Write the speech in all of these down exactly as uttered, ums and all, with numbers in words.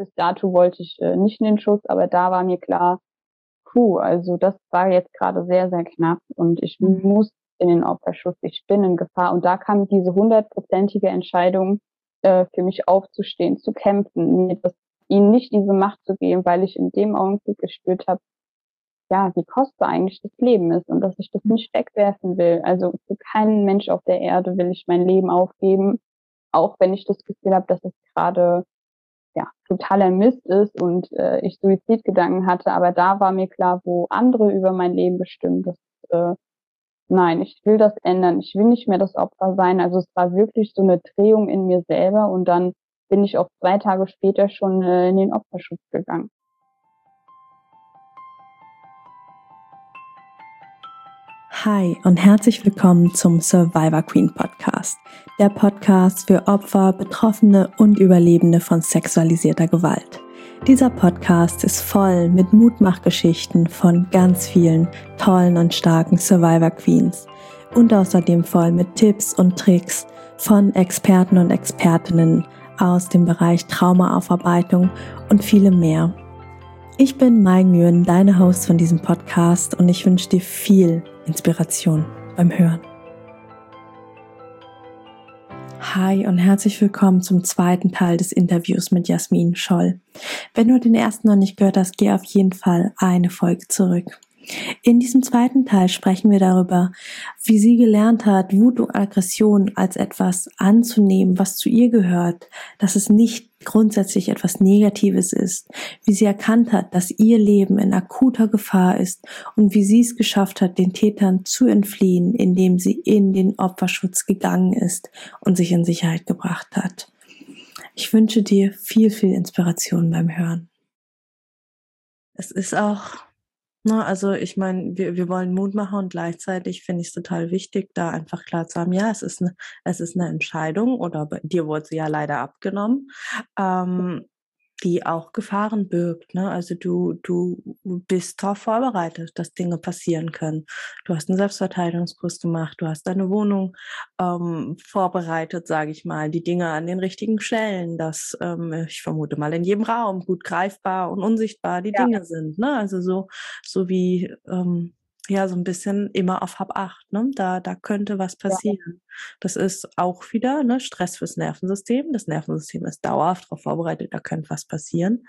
bis dato wollte ich äh, nicht in den Schuss, aber da war mir klar, puh, also das war jetzt gerade sehr, sehr knapp und ich Mhm. muss in den Opferschutz, ich bin in Gefahr. Und da kam diese hundertprozentige Entscheidung, äh, für mich aufzustehen, zu kämpfen, mir das, ihnen nicht diese Macht zu geben, weil ich in dem Augenblick gespürt habe, ja, wie kostbar eigentlich das Leben ist und dass ich das nicht wegwerfen will. Also für keinen Mensch auf der Erde will ich mein Leben aufgeben, auch wenn ich das Gefühl habe, dass es gerade ja totaler Mist ist und äh, ich Suizidgedanken hatte. Aber da war mir klar, wo andere über mein Leben bestimmen, dass äh, nein, ich will das ändern. Ich will nicht mehr das Opfer sein. Also es war wirklich so eine Drehung in mir selber und dann bin ich auch zwei Tage später schon äh, in den Opferschutz gegangen. Hi und herzlich willkommen zum Survivor Queen Podcast, der Podcast für Opfer, Betroffene und Überlebende von sexualisierter Gewalt. Dieser Podcast ist voll mit Mutmachgeschichten von ganz vielen tollen und starken Survivor Queens und außerdem voll mit Tipps und Tricks von Experten und Expertinnen aus dem Bereich Traumaaufarbeitung und vielem mehr. Ich bin Mai Nguyen, deine Host von diesem Podcast und ich wünsche dir viel Inspiration beim Hören. Hi und herzlich willkommen zum zweiten Teil des Interviews mit Jasmin Scholl. Wenn du den ersten noch nicht gehört hast, geh auf jeden Fall eine Folge zurück. In diesem zweiten Teil sprechen wir darüber, wie sie gelernt hat, Wut und Aggression als etwas anzunehmen, was zu ihr gehört, dass es nicht grundsätzlich etwas Negatives ist, wie sie erkannt hat, dass ihr Leben in akuter Gefahr ist und wie sie es geschafft hat, den Tätern zu entfliehen, indem sie in den Opferschutz gegangen ist und sich in Sicherheit gebracht hat. Ich wünsche dir viel, viel Inspiration beim Hören. Es ist auch Na, also ich meine, wir, wir wollen Mut machen und gleichzeitig finde ich es total wichtig, da einfach klar zu haben, ja, es ist eine, es ist eine Entscheidung oder bei dir wurde sie ja leider abgenommen, ähm, die auch Gefahren birgt, ne? Also du, du bist darauf vorbereitet, dass Dinge passieren können. Du hast einen Selbstverteidigungskurs gemacht, du hast deine Wohnung ähm, vorbereitet, sage ich mal, die Dinge an den richtigen Stellen, dass ähm, ich vermute mal in jedem Raum gut greifbar und unsichtbar die Ja, Dinge sind, ne? Also so so wie, ähm, ja, so ein bisschen immer auf Hab acht, ne? Da da könnte was ja. passieren. Das ist auch wieder, ne, Stress fürs Nervensystem. Das Nervensystem ist dauerhaft darauf vorbereitet, da könnte was passieren.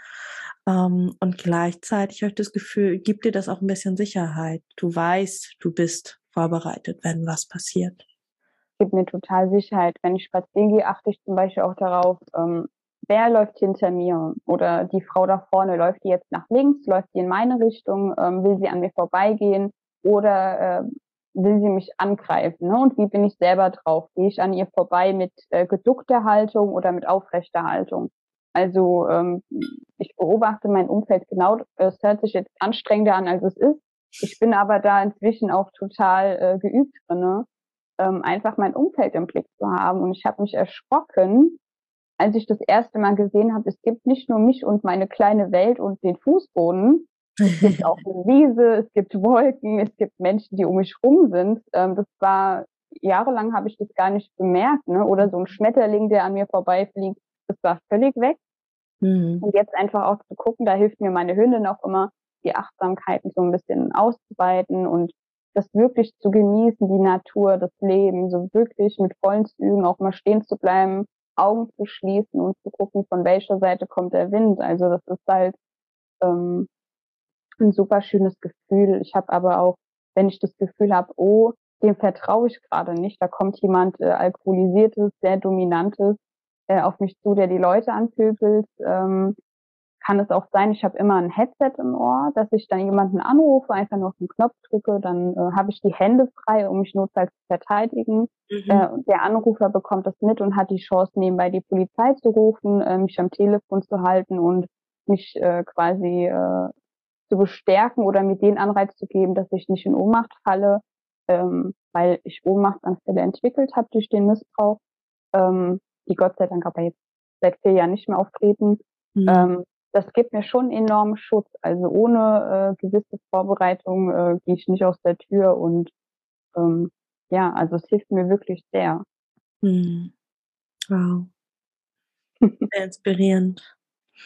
Ähm, und gleichzeitig habe ich das Gefühl, gibt dir das auch ein bisschen Sicherheit. Du weißt, du bist vorbereitet, wenn was passiert. Gibt mir total Sicherheit. Wenn ich spazieren gehe, achte ich zum Beispiel auch darauf, ähm, wer läuft hinter mir oder die Frau da vorne, läuft die jetzt nach links, läuft die in meine Richtung, ähm, will sie an mir vorbeigehen oder äh, will sie mich angreifen, ne? Und wie bin ich selber drauf? Gehe ich an ihr vorbei mit äh, geduckter Haltung oder mit aufrechter Haltung? Also ähm, ich beobachte mein Umfeld genau, es hört sich jetzt anstrengender an, als es ist. Ich bin aber da inzwischen auch total äh, geübt drin, ne? ähm, einfach mein Umfeld im Blick zu haben. Und ich habe mich erschrocken, als ich das erste Mal gesehen habe, es gibt nicht nur mich und meine kleine Welt und den Fußboden, es gibt auch eine Wiese, es gibt Wolken, es gibt Menschen, die um mich rum sind. Ähm, das war, jahrelang habe ich das gar nicht bemerkt, ne? Oder so ein Schmetterling, der an mir vorbeifliegt, das war völlig weg. Mhm. Und jetzt einfach auch zu gucken, da hilft mir meine Hündin auch immer, die Achtsamkeiten so ein bisschen auszuweiten und das wirklich zu genießen, die Natur, das Leben, so wirklich mit vollen Zügen auch mal stehen zu bleiben, Augen zu schließen und zu gucken, von welcher Seite kommt der Wind. Also das ist halt ähm, ein super schönes Gefühl. Ich habe aber auch, wenn ich das Gefühl habe, oh, dem vertraue ich gerade nicht, da kommt jemand äh, alkoholisiertes, sehr dominantes äh, auf mich zu, der die Leute anpöbelt, ähm, kann es auch sein, ich habe immer ein Headset im Ohr, dass ich dann jemanden anrufe, einfach nur auf den Knopf drücke, dann äh, habe ich die Hände frei, um mich notfalls zu verteidigen. Mhm. Äh, der Anrufer bekommt das mit und hat die Chance, nebenbei die Polizei zu rufen, äh, mich am Telefon zu halten und mich äh, quasi äh, zu bestärken oder mir den Anreiz zu geben, dass ich nicht in Ohnmacht falle, ähm, weil ich Ohnmachtsanfälle entwickelt habe durch den Missbrauch, ähm, die Gott sei Dank aber jetzt seit vier Jahren nicht mehr auftreten. Mhm. Ähm, das gibt mir schon enormen Schutz. Also ohne äh, gewisse Vorbereitung äh, gehe ich nicht aus der Tür und ähm, ja, also es hilft mir wirklich sehr. Mhm. Wow, sehr inspirierend.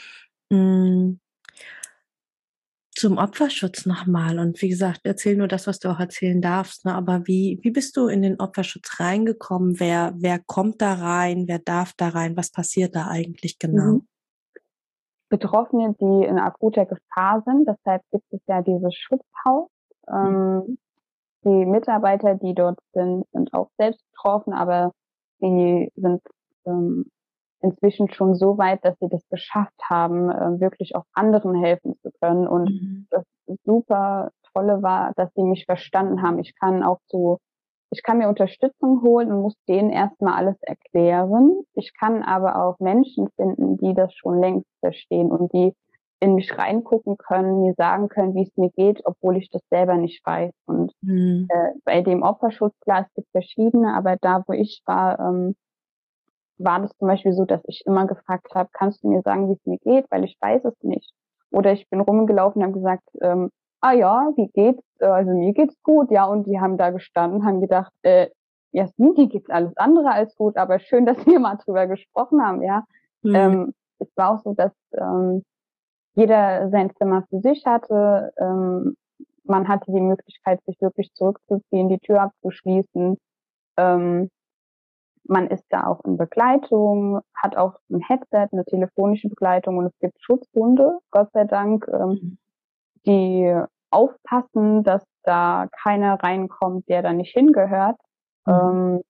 Mm, Zum Opferschutz nochmal. Und wie gesagt, erzähl nur das, was du auch erzählen darfst. Ne? Aber wie, wie bist du in den Opferschutz reingekommen? Wer, wer kommt da rein? Wer darf da rein? Was passiert da eigentlich Mhm. genau? Betroffene, die in akuter Gefahr sind. Deshalb gibt es ja dieses Schutzhaus. Ähm, die Mitarbeiter, die dort sind, sind auch selbst betroffen, aber die sind ähm, inzwischen schon so weit, dass sie das geschafft haben, äh, wirklich auch anderen helfen zu können. Und Mhm. das super Tolle war, dass sie mich verstanden haben. Ich kann auch zu Ich kann mir Unterstützung holen und muss denen erstmal alles erklären. Ich kann aber auch Menschen finden, die das schon längst verstehen und die in mich reingucken können, mir sagen können, wie es mir geht, obwohl ich das selber nicht weiß. Und Mhm. äh, bei dem Opferschutz, klar, es gibt verschiedene, aber da, wo ich war, ähm, war das zum Beispiel so, dass ich immer gefragt habe, kannst du mir sagen, wie es mir geht, weil ich weiß es nicht. Oder ich bin rumgelaufen und habe gesagt, ähm, ah ja, wie geht's? Äh, Also mir geht's gut, ja. Und die haben da gestanden, haben gedacht, äh, Jasmin, dir geht's alles andere als gut, aber schön, dass wir mal drüber gesprochen haben, ja. Mhm. Ähm, es war auch so, dass ähm, jeder sein Zimmer für sich hatte. Ähm, man hatte die Möglichkeit, sich wirklich zurückzuziehen, die Tür abzuschließen. Ähm, Man ist da auch in Begleitung, hat auch ein Headset, eine telefonische Begleitung und es gibt Schutzhunde, Gott sei Dank, ähm, Mhm. die aufpassen, dass da keiner reinkommt, der da nicht hingehört. Mhm. Ähm,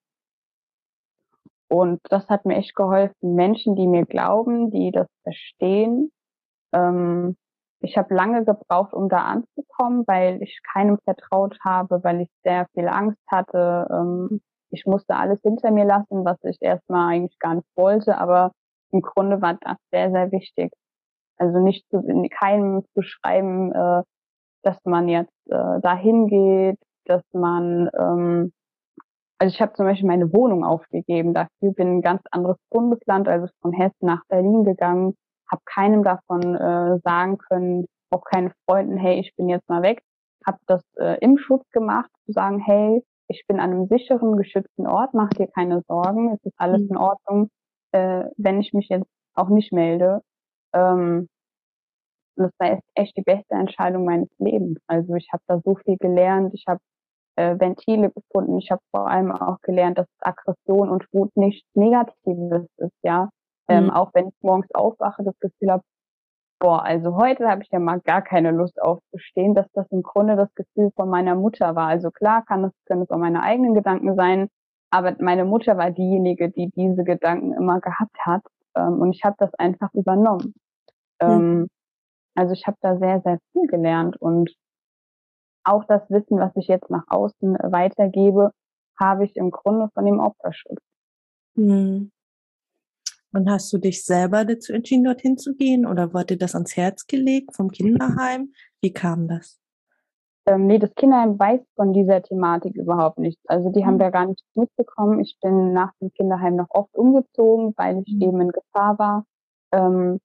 und das hat mir echt geholfen. Menschen, die mir glauben, die das verstehen. Ähm, ich habe lange gebraucht, um da anzukommen, weil ich keinem vertraut habe, weil ich sehr viel Angst hatte. Ähm, ich musste alles hinter mir lassen, was ich erstmal eigentlich gar nicht wollte, aber im Grunde war das sehr, sehr wichtig. Also nicht zu, in keinem zu schreiben, äh, dass man jetzt äh, dahin geht, dass man, ähm, also ich habe zum Beispiel meine Wohnung aufgegeben, dafür bin in ein ganz anderes Bundesland, also von Hessen nach Berlin gegangen, habe keinem davon äh, sagen können, auch keinen Freunden, hey, ich bin jetzt mal weg, habe das äh, im Schutz gemacht, zu sagen, hey, ich bin an einem sicheren, geschützten Ort, mach dir keine Sorgen, es ist alles Mhm. in Ordnung, äh, wenn ich mich jetzt auch nicht melde. Ähm, und das war echt die beste Entscheidung meines Lebens. Also ich habe da so viel gelernt, ich habe äh, Ventile gefunden. Ich habe vor allem auch gelernt, dass Aggression und Wut nichts Negatives ist, ja. Ähm, Mhm. auch wenn ich morgens aufwache, das Gefühl habe, boah, also heute habe ich ja mal gar keine Lust aufzustehen, dass das im Grunde das Gefühl von meiner Mutter war. Also klar kann es, können es auch meine eigenen Gedanken sein, aber meine Mutter war diejenige, die diese Gedanken immer gehabt hat. Ähm, und ich habe das einfach übernommen. Mhm. Ähm, also ich habe da sehr, sehr viel gelernt und auch das Wissen, was ich jetzt nach außen weitergebe, habe ich im Grunde von dem Opferschutz. Mhm. Und hast du dich selber dazu entschieden, dorthin zu gehen oder wurde das ans Herz gelegt vom Kinderheim? Wie kam das? Ähm, nee, das Kinderheim weiß von dieser Thematik überhaupt nichts. Also die haben Mhm. da gar nichts mitbekommen. Ich bin nach dem Kinderheim noch oft umgezogen, weil ich Mhm. eben in Gefahr war. Ähm,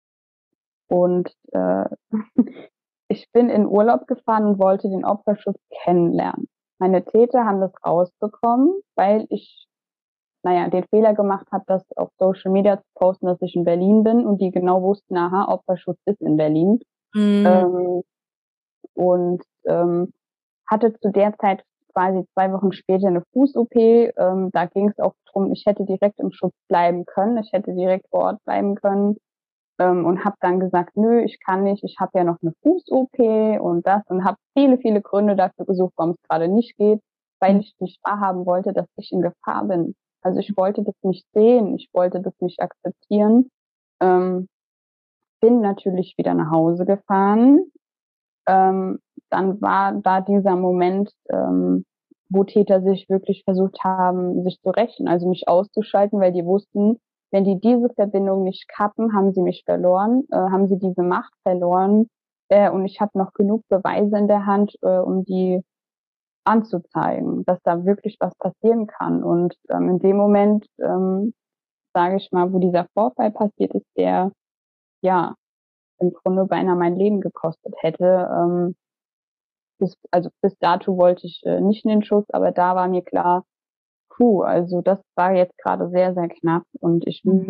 und äh, ich bin in Urlaub gefahren und wollte den Opferschutz kennenlernen. Meine Täter haben das rausbekommen, weil ich naja, den Fehler gemacht habe, das auf Social Media zu posten, dass ich in Berlin bin und die genau wussten, aha, Opferschutz ist in Berlin. Mhm. Ähm, und ähm, hatte zu der Zeit quasi zwei Wochen später eine Fuß-O P. Ähm, da ging es auch drum, ich hätte direkt im Schutz bleiben können, ich hätte direkt vor Ort bleiben können ähm, und habe dann gesagt, nö, ich kann nicht, ich habe ja noch eine Fuß-O P und das und habe viele, viele Gründe dafür gesucht, warum es gerade nicht geht, weil ich nicht wahrhaben wollte, dass ich in Gefahr bin. Also ich wollte das nicht sehen, ich wollte das nicht akzeptieren. Ähm, bin natürlich wieder nach Hause gefahren. Ähm, dann war da dieser Moment, ähm, wo Täter sich wirklich versucht haben, sich zu rächen, also mich auszuschalten, weil die wussten, wenn die diese Verbindung nicht kappen, haben sie mich verloren, äh, haben sie diese Macht verloren. Äh, und ich habe noch genug Beweise in der Hand, äh, um die anzuzeigen, dass da wirklich was passieren kann. Und ähm, in dem Moment, ähm, sage ich mal, wo dieser Vorfall passiert ist, der ja im Grunde beinahe mein Leben gekostet hätte. Ähm, bis, also bis dato wollte ich äh, nicht in den Schutz, aber da war mir klar, puh, also das war jetzt gerade sehr, sehr knapp und ich Mhm. muss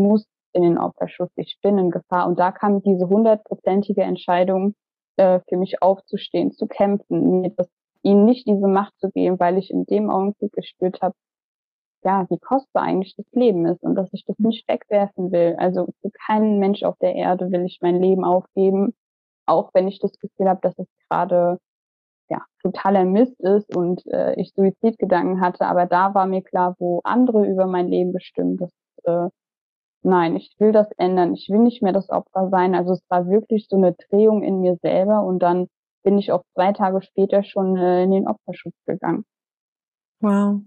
in den Opferschutz, ich bin in Gefahr. Und da kam diese hundertprozentige Entscheidung, äh, für mich aufzustehen, zu kämpfen, mir das, ihnen nicht diese Macht zu geben, weil ich in dem Augenblick gespürt habe, ja, wie kostbar eigentlich das Leben ist und dass ich das nicht wegwerfen will. Also für keinen Mensch auf der Erde will ich mein Leben aufgeben, auch wenn ich das Gefühl habe, dass es gerade ja totaler Mist ist und äh, ich Suizidgedanken hatte. Aber da war mir klar, wo andere über mein Leben bestimmen, dass äh, nein, ich will das ändern. Ich will nicht mehr das Opfer sein. Also es war wirklich so eine Drehung in mir selber und dann bin ich auch zwei Tage später schon äh, in den Opferschutz gegangen. Wow.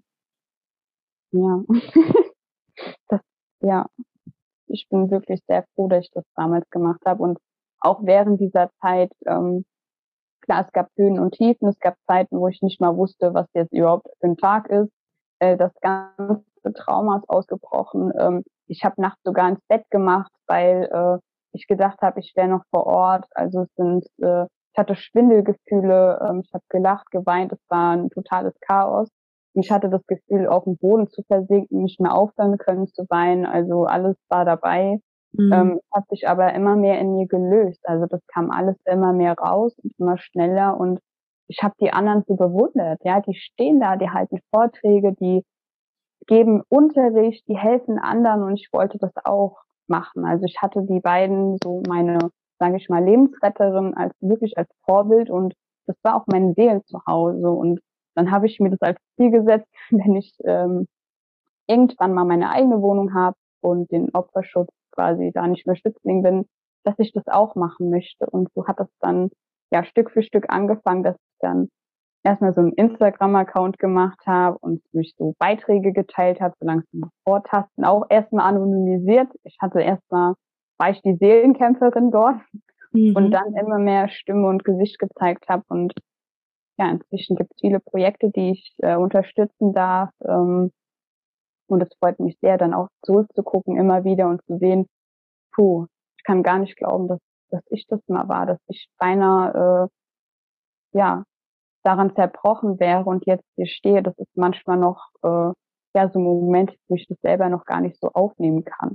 Ja. das, ja. Ich bin wirklich sehr froh, dass ich das damals gemacht habe. Und auch während dieser Zeit, ähm, klar, es gab Höhen und Tiefen, es gab Zeiten, wo ich nicht mal wusste, was jetzt überhaupt für ein Tag ist. Äh, das ganze Trauma ist ausgebrochen. Ähm, ich habe nachts sogar ins Bett gemacht, weil äh, ich gedacht habe, ich wäre noch vor Ort. Also es sind, äh, ich hatte Schwindelgefühle, ähm, ich habe gelacht, geweint, es war ein totales Chaos. Ich hatte das Gefühl, auf dem Boden zu versinken, nicht mehr aufhören können zu weinen. Also alles war dabei. Mhm. Ähm, hat sich aber immer mehr in mir gelöst. Also das kam alles immer mehr raus und immer schneller. Und ich habe die anderen so bewundert. Ja, die stehen da, die halten Vorträge, die geben Unterricht, die helfen anderen. Und ich wollte das auch machen. Also ich hatte die beiden so meine, sage ich mal, Lebensretterin als wirklich als Vorbild. Und das war auch mein Seelenzuhause. Und dann habe ich mir das als Ziel gesetzt, wenn ich ähm, irgendwann mal meine eigene Wohnung habe und den Opferschutz quasi da nicht mehr Schützling bin, dass ich das auch machen möchte. Und so hat das dann ja Stück für Stück angefangen, dass ich dann erstmal so einen Instagram-Account gemacht habe und durch so Beiträge geteilt habe, so langsam vortasten, auch erstmal anonymisiert. Ich hatte erstmal, war ich die Seelenkämpferin dort Mhm. und dann immer mehr Stimme und Gesicht gezeigt habe. Und ja, inzwischen gibt es viele Projekte, die ich äh, unterstützen darf. Ähm, Und es freut mich sehr, dann auch zurückzugucken immer wieder und zu sehen, puh, ich kann gar nicht glauben, dass, dass ich das mal war, dass ich beinahe, äh, ja, daran zerbrochen wäre und jetzt hier stehe. Das ist manchmal noch, äh, ja, so ein Moment, wo ich das selber noch gar nicht so aufnehmen kann.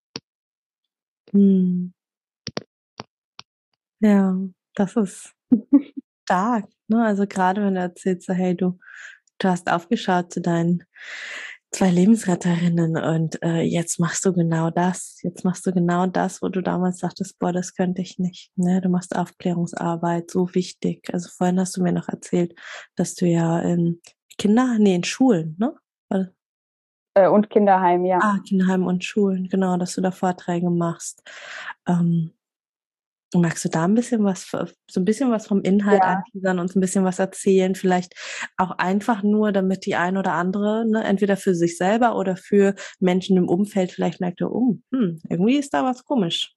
Hm. Ja, das ist stark, ne? Also gerade wenn du erzählst, so, hey, du, du hast aufgeschaut zu deinen zwei Lebensretterinnen und äh, jetzt machst du genau das. Jetzt machst du genau das, wo du damals dachtest, boah, das könnte ich nicht. Ne? Du machst Aufklärungsarbeit, so wichtig. Also vorhin hast du mir noch erzählt, dass du ja in Kinder, nee, in Schulen, ne? Äh, und Kinderheim, ja. Ah, Kinderheim und Schulen, genau, dass du da Vorträge machst. Ähm, Magst du da ein bisschen was, so ein bisschen was vom Inhalt Ja, anteasern, uns ein bisschen was erzählen? Vielleicht auch einfach nur, damit die ein oder andere, ne, entweder für sich selber oder für Menschen im Umfeld vielleicht merkt, oh, hm, irgendwie ist da was komisch.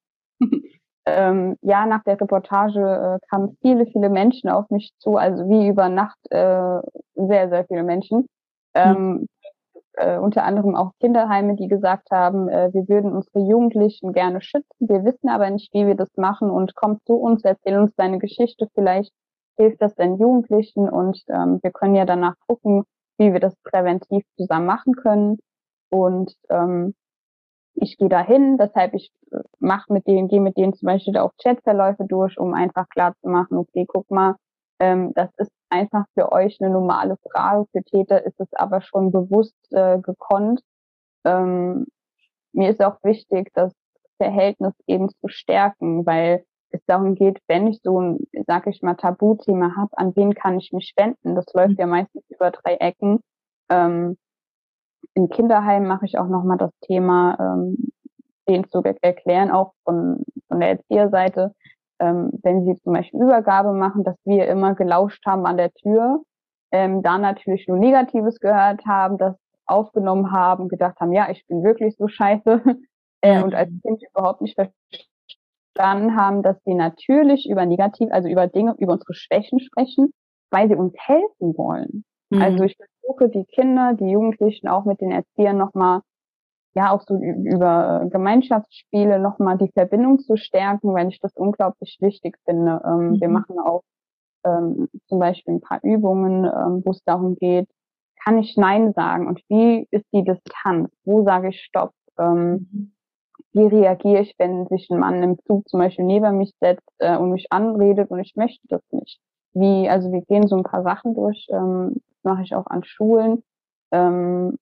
ähm, ja, nach der Reportage äh, kamen viele, viele Menschen auf mich zu, also wie über Nacht äh, sehr, sehr viele Menschen. Hm. Ähm, äh, unter anderem auch Kinderheime, die gesagt haben, äh, wir würden unsere Jugendlichen gerne schützen, wir wissen aber nicht, wie wir das machen und komm zu uns, erzähl uns deine Geschichte, vielleicht hilft das den Jugendlichen und ähm, wir können ja danach gucken, wie wir das präventiv zusammen machen können. Und ähm, ich gehe dahin, deshalb ich mache mit denen, gehe mit denen zum Beispiel auch Chatverläufe durch, um einfach klar zu machen, okay, guck mal, ähm, das ist einfach für euch eine normale Frage, für Täter ist es aber schon bewusst äh, gekonnt. Ähm, mir ist auch wichtig, das Verhältnis eben zu stärken, weil es darum geht, wenn ich so ein, sag ich mal, Tabuthema habe, an wen kann ich mich wenden? Das läuft ja meistens über drei Ecken. Ähm, in Kinderheimen mache ich auch nochmal das Thema, ähm, denen zu erklären, auch von, von der Erzieherseite, ähm, wenn sie zum Beispiel Übergabe machen, dass wir immer gelauscht haben an der Tür, ähm, da natürlich nur Negatives gehört haben, das aufgenommen haben, gedacht haben, ja, ich bin wirklich so scheiße äh, und als Mhm. Kind überhaupt nicht verstanden haben, dass sie natürlich über negativ, also über Dinge, über unsere Schwächen sprechen, weil sie uns helfen wollen. Also Mhm. ich versuche die Kinder, die Jugendlichen auch mit den Erziehern nochmal, ja, auch so über Gemeinschaftsspiele nochmal die Verbindung zu stärken, weil ich das unglaublich wichtig finde. Ähm, Mhm. wir machen auch ähm, zum Beispiel ein paar Übungen, ähm, wo es darum geht, kann ich Nein sagen und wie ist die Distanz? Wo sage ich Stopp? Ähm, Mhm. wie reagiere ich, wenn sich ein Mann im Zug zum Beispiel neben mich setzt äh, und mich anredet und ich möchte das nicht. Wie, also wir gehen so ein paar Sachen durch, ähm, das mache ich auch an Schulen ähm,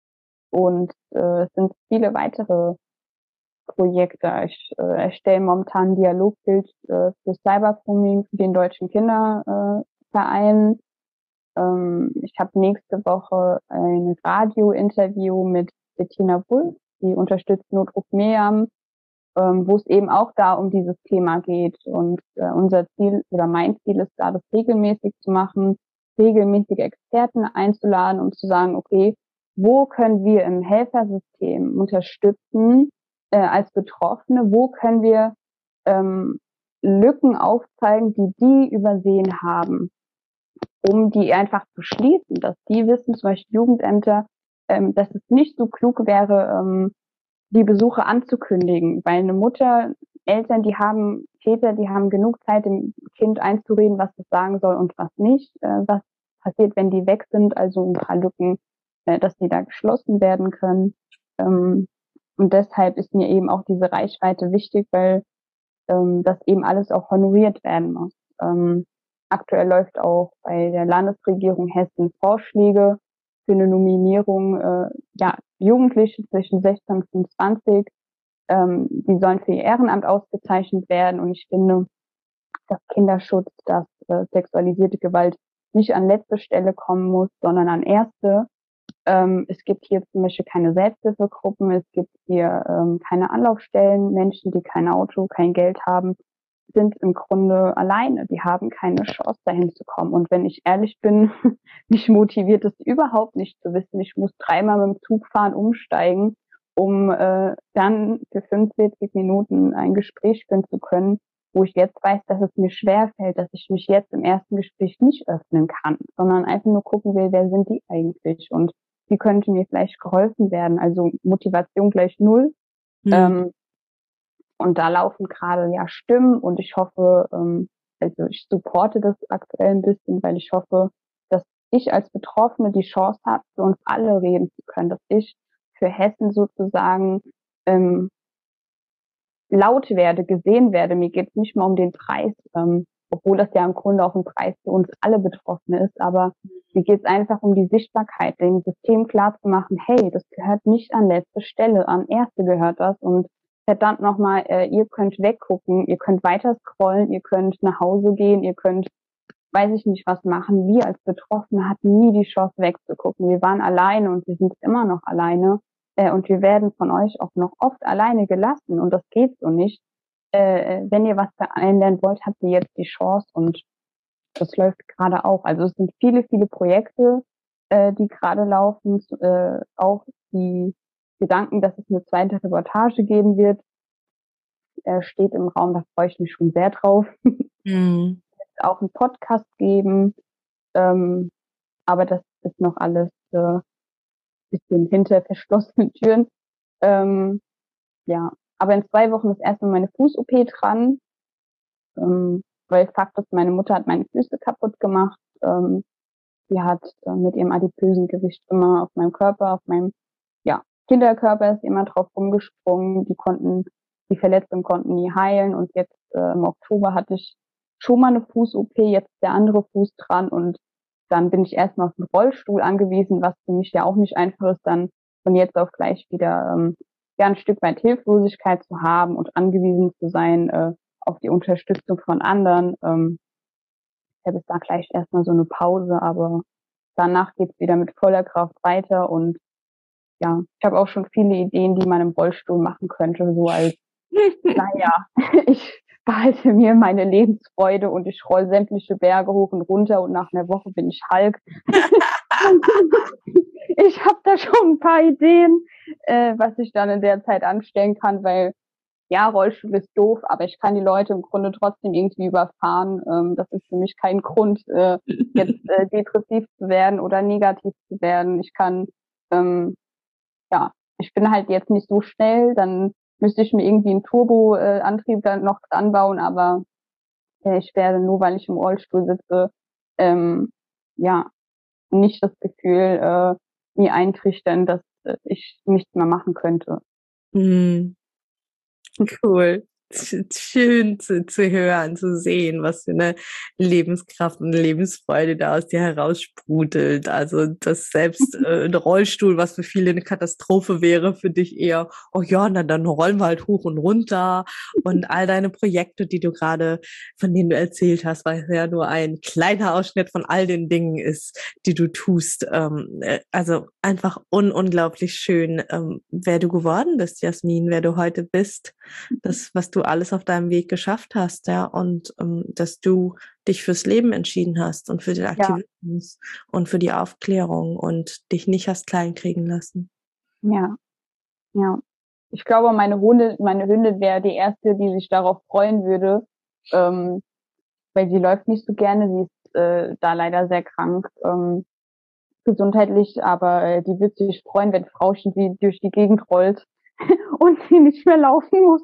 und äh, es sind viele weitere Projekte. Ich äh, erstelle momentan ein Dialogbild äh, für Cybergrooming für den Deutschen Kinderverein. Äh, ähm, ich habe nächste Woche ein Radiointerview mit Bettina Wulff, die unterstützt Notruf Miriam, ähm, wo es eben auch da um dieses Thema geht. Und äh, unser Ziel oder mein Ziel ist da, das regelmäßig zu machen, regelmäßige Experten einzuladen, um zu sagen, okay, wo können wir im Helfersystem unterstützen äh, als Betroffene, wo können wir ähm, Lücken aufzeigen, die die übersehen haben, um die einfach zu schließen, dass die wissen, zum Beispiel Jugendämter, ähm, dass es nicht so klug wäre, ähm, die Besuche anzukündigen, weil eine Mutter, Eltern, die haben, Väter, die haben genug Zeit, dem Kind einzureden, was es sagen soll und was nicht, äh, was passiert, wenn die weg sind, also ein paar Lücken, äh, dass die da geschlossen werden können. Ähm, und deshalb ist mir eben auch diese Reichweite wichtig, weil ähm, das eben alles auch honoriert werden muss. Ähm, aktuell läuft auch bei der Landesregierung Hessen Vorschläge für eine Nominierung, äh, ja, Jugendliche zwischen sechzehn und fünfundzwanzig, ähm, die sollen für ihr Ehrenamt ausgezeichnet werden. Und ich finde, dass Kinderschutz, dass äh, sexualisierte Gewalt nicht an letzte Stelle kommen muss, sondern an erste. Ähm, es gibt hier zum Beispiel keine Selbsthilfegruppen, es gibt hier ähm, keine Anlaufstellen. Menschen, die kein Auto, kein Geld haben, sind im Grunde alleine. Die haben keine Chance, dahin zu kommen. Und wenn ich ehrlich bin, mich motiviert es überhaupt nicht zu wissen, ich muss dreimal mit dem Zug fahren, umsteigen, um äh, dann für fünfundvierzig Minuten ein Gespräch führen zu können, wo ich jetzt weiß, dass es mir schwerfällt, dass ich mich jetzt im ersten Gespräch nicht öffnen kann, sondern einfach nur gucken will, wer sind die eigentlich und wie könnte mir vielleicht geholfen werden. Also Motivation gleich null. Mhm. Ähm, und da laufen gerade ja Stimmen und ich hoffe, ähm, also ich supporte das aktuell ein bisschen, weil ich hoffe, dass ich als Betroffene die Chance habe, für uns alle reden zu können, dass ich für Hessen sozusagen ähm, laut werde, gesehen werde. Mir geht es nicht mal um den Preis, ähm, obwohl das ja im Grunde auch ein Preis für uns alle Betroffene ist, aber mir geht es einfach um die Sichtbarkeit, dem System klar zu machen, hey, das gehört nicht an letzte Stelle, an erste gehört das und verdammt nochmal, äh, ihr könnt weggucken, ihr könnt weiter scrollen, ihr könnt nach Hause gehen, ihr könnt, weiß ich nicht, was machen. Wir als Betroffene hatten nie die Chance wegzugucken. Wir waren alleine und wir sind immer noch alleine. Äh, und wir werden von euch auch noch oft alleine gelassen. Und das geht so nicht. Äh, wenn ihr was verändern wollt, habt ihr jetzt die Chance. Und das läuft gerade auch. Also es sind viele, viele Projekte, äh, die gerade laufen. Äh, auch die Gedanken, dass es eine zweite Reportage geben wird, äh, steht im Raum. Da freue ich mich schon sehr drauf. Mhm. Auch einen Podcast geben. Ähm, aber das ist noch alles äh, bisschen hinter verschlossenen Türen. Ähm, ja, aber in zwei Wochen ist erstmal meine Fuß-O P dran, ähm, weil Fakt ist, meine Mutter hat meine Füße kaputt gemacht. Ähm, die hat äh, mit ihrem adipösen Gewicht immer auf meinem Körper, auf meinem ja, Kinderkörper ist immer drauf rumgesprungen. Die konnten, die Verletzungen konnten nie heilen und jetzt äh, im Oktober hatte ich schon mal eine Fuß-O P, jetzt ist der andere Fuß dran und dann bin ich erstmal auf den Rollstuhl angewiesen, was für mich ja auch nicht einfach ist, dann von jetzt auf gleich wieder ähm, ja ein Stück weit Hilflosigkeit zu haben und angewiesen zu sein äh, auf die Unterstützung von anderen. Ähm, ich habe jetzt da gleich erstmal so eine Pause, aber danach geht's wieder mit voller Kraft weiter und ja, ich habe auch schon viele Ideen, die man im Rollstuhl machen könnte, so als, naja, ich behalte mir meine Lebensfreude und ich roll sämtliche Berge hoch und runter und nach einer Woche bin ich Hulk. Ich habe da schon ein paar Ideen, äh, was ich dann in der Zeit anstellen kann, weil ja, Rollstuhl ist doof, aber ich kann die Leute im Grunde trotzdem irgendwie überfahren. Ähm, das ist für mich kein Grund, äh, jetzt äh, depressiv zu werden oder negativ zu werden. Ich kann ähm, ja, ich bin halt jetzt nicht so schnell, dann müsste ich mir irgendwie einen Turboantrieb dann noch dran bauen, aber äh, ich werde nur, weil ich im Rollstuhl sitze, ähm, ja, nicht das Gefühl äh, mir eintrichtern, dass äh, ich nichts mehr machen könnte. Hm. Cool. Schön zu, zu hören, zu sehen, was für eine Lebenskraft und Lebensfreude da aus dir heraussprudelt. Also dass selbst äh, ein Rollstuhl, was für viele eine Katastrophe wäre, für dich eher, oh ja, na dann rollen wir halt hoch und runter. Und all deine Projekte, die du gerade, von denen du erzählt hast, weil es ja nur ein kleiner Ausschnitt von all den Dingen ist, die du tust. Ähm, äh, also einfach un unglaublich schön, ähm, wer du geworden bist, Jasmin, wer du heute bist, das, was du alles auf deinem Weg geschafft hast, ja, und ähm, dass du dich fürs Leben entschieden hast und für den Aktivismus ja. und für die Aufklärung und dich nicht hast kleinkriegen lassen. Ja, ja. Ich glaube, meine Hunde, meine Hündin wäre die erste, die sich darauf freuen würde, ähm, weil sie läuft nicht so gerne, sie ist äh, da leider sehr krank, ähm, gesundheitlich, aber äh, die wird sich freuen, wenn Frauchen sie durch die Gegend rollt und sie nicht mehr laufen muss.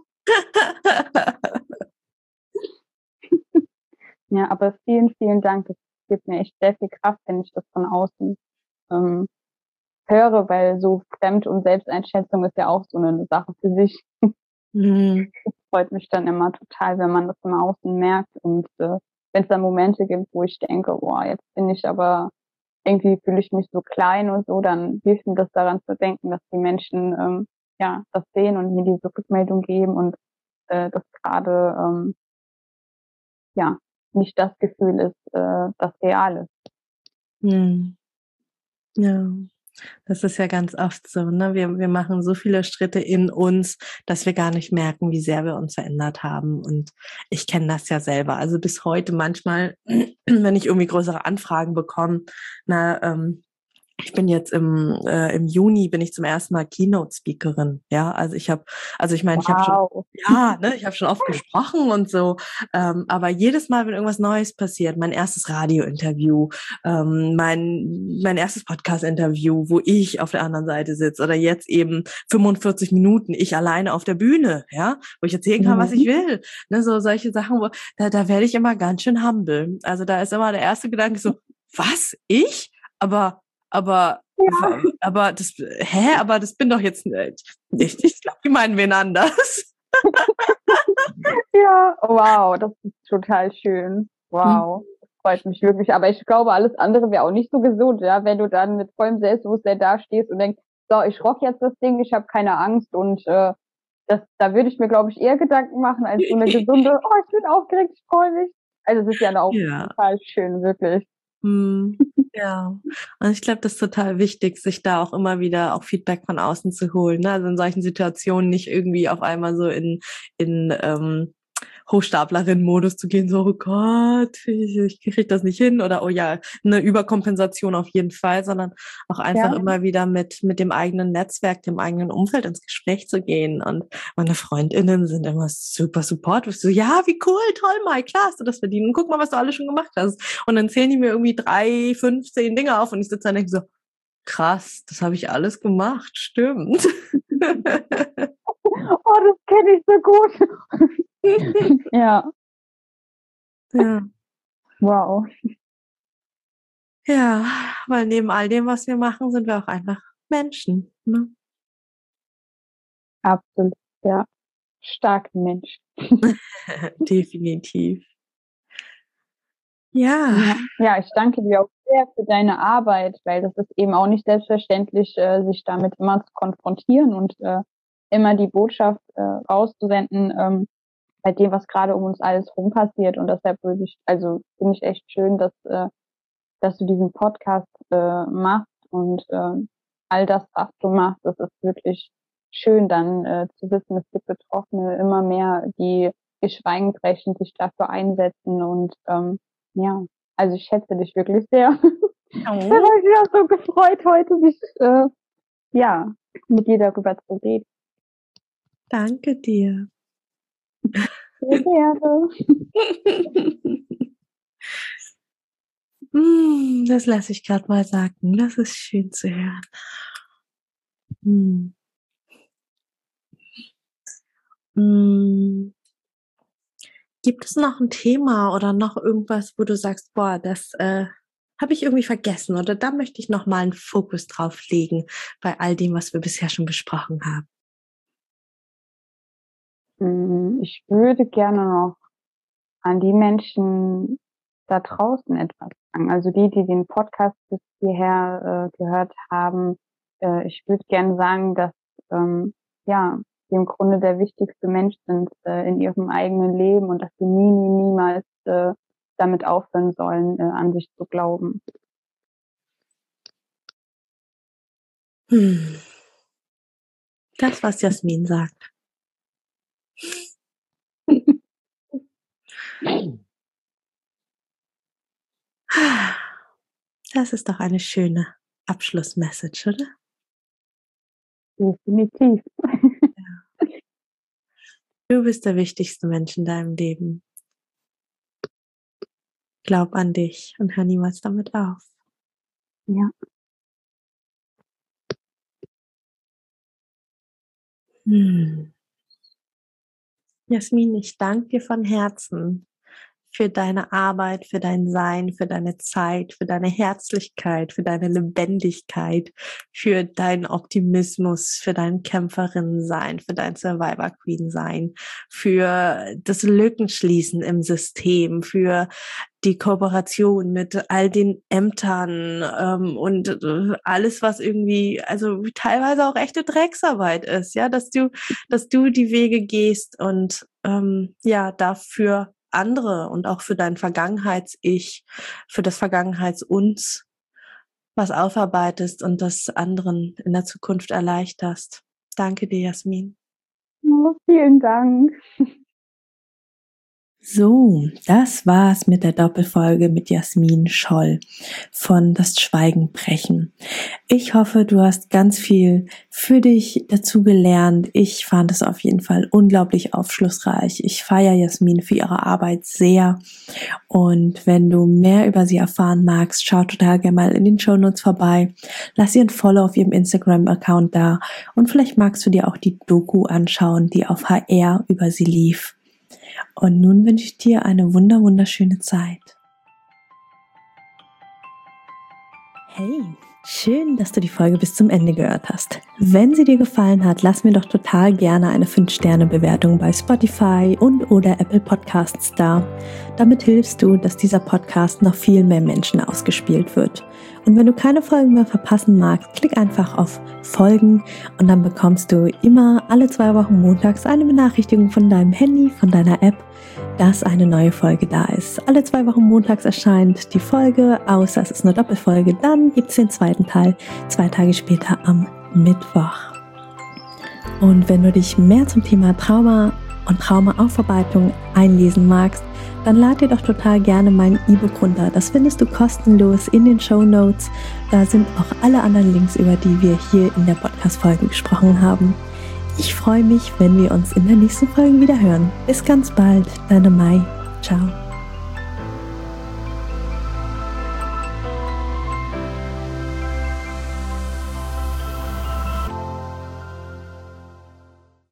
Ja, aber vielen, vielen Dank. Das gibt mir echt sehr viel Kraft, wenn ich das von außen ähm, höre, weil so Fremd- und Selbsteinschätzung ist ja auch so eine Sache für sich. Mhm. Das freut mich dann immer total, wenn man das im Außen merkt und äh, wenn es dann Momente gibt, wo ich denke, boah, jetzt bin ich aber irgendwie fühle ich mich so klein und so, dann hilft mir das daran zu denken, dass die Menschen ähm, ja das sehen und mir diese Rückmeldung geben und äh, das gerade ähm, ja nicht das Gefühl ist, äh, das real ist. Hm. Ja, das ist ja ganz oft so, ne? Wir, wir machen so viele Schritte in uns, dass wir gar nicht merken, wie sehr wir uns verändert haben. Und ich kenne das ja selber. Also bis heute manchmal, wenn ich irgendwie größere Anfragen bekomme, na, ähm, ich bin jetzt im äh, im Juni bin ich zum ersten Mal Keynote-Speakerin. Ja, also ich habe, also ich meine, wow. ich habe schon, ja, ne, ich habe schon oft gesprochen und so. Ähm, aber jedes Mal, wenn irgendwas Neues passiert, mein erstes Radio-Interview, ähm, mein mein erstes Podcast-Interview, wo ich auf der anderen Seite sitze, oder jetzt eben fünfundvierzig Minuten ich alleine auf der Bühne, ja, wo ich erzählen kann, mhm. was ich will. Ne, so solche Sachen, wo da da werde ich immer ganz schön humble. Also da ist immer der erste Gedanke so, was ich? Aber Aber, ja. aber das, hä, aber das bin doch jetzt nicht. Ich, ich glaube, die meinen wen anders. Ja, wow, das ist total schön. Wow, das freut mich wirklich. Aber ich glaube, alles andere wäre auch nicht so gesund, ja, wenn du dann mit vollem Selbstbewusstsein da stehst und denkst, so, ich rock jetzt das Ding, ich habe keine Angst und äh, das, da würde ich mir, glaube ich, eher Gedanken machen als so eine gesunde, oh, ich bin aufgeregt, ich freue mich. Also es ist ja auch ja. total schön, wirklich. Mm, ja, und ich glaube, das ist total wichtig, sich da auch immer wieder auch Feedback von außen zu holen. Ne? Also in solchen Situationen nicht irgendwie auf einmal so in in ähm, Hochstaplerin-Modus zu gehen, so, oh Gott, ich, ich kriege das nicht hin oder oh ja, eine Überkompensation auf jeden Fall, sondern auch einfach ja. immer wieder mit mit dem eigenen Netzwerk, dem eigenen Umfeld ins Gespräch zu gehen. Und meine FreundInnen sind immer super supportive, so, ja, wie cool, toll, Mai, klar hast du das verdient und guck mal, was du alles schon gemacht hast. Und dann zählen die mir irgendwie drei, fünf, zehn Dinge auf und ich sitze da und denke so, krass, das habe ich alles gemacht, stimmt. Oh, das kenne ich so gut. Ja. Ja. Wow. Ja, weil neben all dem, was wir machen, sind wir auch einfach Menschen. Ne? Absolut, ja. Starke Mensch. Definitiv. Ja. ja. Ja, ich danke dir auch sehr für deine Arbeit, weil das ist eben auch nicht selbstverständlich, äh, sich damit immer zu konfrontieren und äh, immer die Botschaft äh, rauszusenden, ähm, bei dem, was gerade um uns alles rum passiert. Und deshalb würde ich, also finde ich echt schön, dass, äh, dass du diesen Podcast äh, machst und äh, all das, was du machst, das ist wirklich schön, dann äh, zu wissen, es gibt Betroffene immer mehr, die ihr Schweigen brechen, sich dafür einsetzen und ähm, ja, also ich schätze dich wirklich sehr. Oh. Ich habe mich ja so gefreut, heute dich äh, ja mit dir darüber zu reden. Danke dir. Sehr gerne. Das lasse ich gerade mal sagen. Das ist schön zu hören. Hm. Hm. Gibt es noch ein Thema oder noch irgendwas, wo du sagst, boah, das äh, habe ich irgendwie vergessen oder da möchte ich noch mal einen Fokus drauf legen bei all dem, was wir bisher schon besprochen haben? ich würde gerne noch an die Menschen da draußen etwas sagen. Also die, die den Podcast bis hierher äh, gehört haben. Äh, ich würde gerne sagen, dass ähm, ja, die im Grunde der wichtigste Mensch sind äh, in ihrem eigenen Leben und dass sie nie, nie, niemals äh, damit aufhören sollen, äh, an sich zu glauben. Hm. Das, was Jasmin sagt. Das ist doch eine schöne Abschlussmessage, oder? Definitiv. Ja. Du bist der wichtigste Mensch in deinem Leben. Glaub an dich und hör niemals damit auf. Ja. Hm. Jasmin, ich danke dir von Herzen für deine Arbeit, für dein Sein, für deine Zeit, für deine Herzlichkeit, für deine Lebendigkeit, für deinen Optimismus, für dein Kämpferinnen-Sein, für dein Survivor-Queen-Sein, für das Lückenschließen im System, für die Kooperation mit all den Ämtern ähm, und äh, alles, was irgendwie, also teilweise auch echte Drecksarbeit ist, ja, dass du, dass du die Wege gehst und ähm, ja, dafür andere und auch für dein Vergangenheits-Ich, für das Vergangenheits-Uns was aufarbeitest und das anderen in der Zukunft erleichterst. Danke dir, Jasmin. Oh, vielen Dank. So, das war's mit der Doppelfolge mit Jasmin Scholl von Das Schweigen brechen. Ich hoffe, du hast ganz viel für dich dazu gelernt. Ich fand es auf jeden Fall unglaublich aufschlussreich. Ich feiere Jasmin für ihre Arbeit sehr. Und wenn du mehr über sie erfahren magst, schau total gerne mal in den Shownotes vorbei. Lass ihr ein Follow auf ihrem Instagram-Account da. Und vielleicht magst du dir auch die Doku anschauen, die auf H R über sie lief. Und nun wünsche ich dir eine wunder wunderschöne Zeit. Hey, schön, dass du die Folge bis zum Ende gehört hast. Wenn sie dir gefallen hat, lass mir doch total gerne eine fünf Sterne Bewertung bei Spotify und oder Apple Podcasts da. Damit hilfst du, dass dieser Podcast noch viel mehr Menschen ausgespielt wird. Und wenn du keine Folgen mehr verpassen magst, klick einfach auf Folgen und dann bekommst du immer alle zwei Wochen montags eine Benachrichtigung von deinem Handy, von deiner App, dass eine neue Folge da ist. Alle zwei Wochen montags erscheint die Folge, außer es ist eine Doppelfolge, dann gibt es den zweiten Teil, zwei Tage später am Mittwoch. Und wenn du dich mehr zum Thema Trauma und Traumaaufarbeitung einlesen magst, dann lad dir doch total gerne mein E-Book runter. Das findest du kostenlos in den Shownotes. Da sind auch alle anderen Links, über die wir hier in der Podcast-Folge gesprochen haben. Ich freue mich, wenn wir uns in der nächsten Folge wieder hören. Bis ganz bald, deine Mai. Ciao.